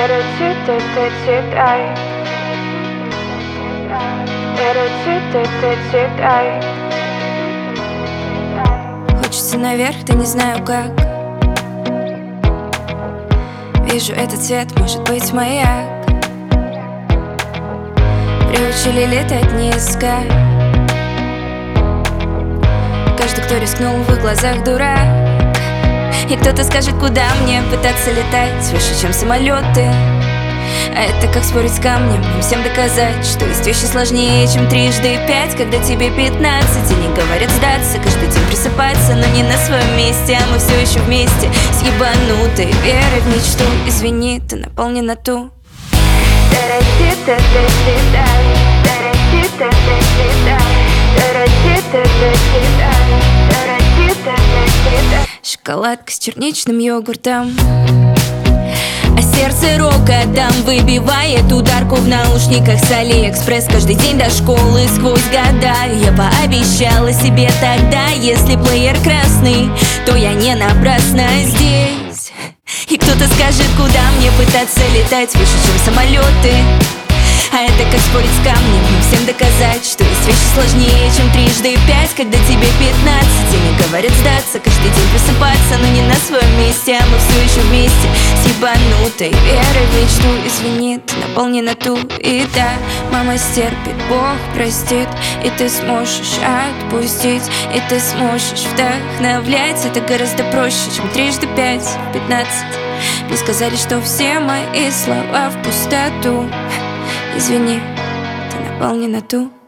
Хочется наверх, да не знаю как. Вижу этот цвет, может быть маяк. Приучили летать низко. Каждый, кто рискнул, в их глазах дурак. И кто-то скажет, куда мне пытаться летать выше, чем самолеты. А это как спорить с камнем, им всем доказать, что есть вещи сложнее, чем 3 × 5. Когда тебе 15, они говорят сдаться, каждый день просыпаться, но не на своем месте. А мы все еще вместе с ебанутой верой в мечту. Извини, ты наполнена ту. Шоколадка с черничным йогуртом. А сердце рока дам выбивает ударку в наушниках с Алиэкспресс. Каждый день до школы сквозь года я пообещала себе тогда: если плеер красный, то я не напрасно здесь. И кто-то скажет, куда мне пытаться летать выше, чем самолеты. А это как спорить с камнем, им всем доказать, что есть вещи сложнее, чем 3 × 5. Когда тебе 15, они говорят сдаться, каждый день просыпаться, но не на своем месте. А мы все еще вместе с ебанутой верой в мечту. Извини, ты наполнена ту. И да, мама стерпит, Бог простит. И ты сможешь отпустить, и ты сможешь вдохновлять. Это гораздо проще, чем 3 × 5, 15. Мне сказали, что все мои слова в пустоту. Извини, ты наполнена ту.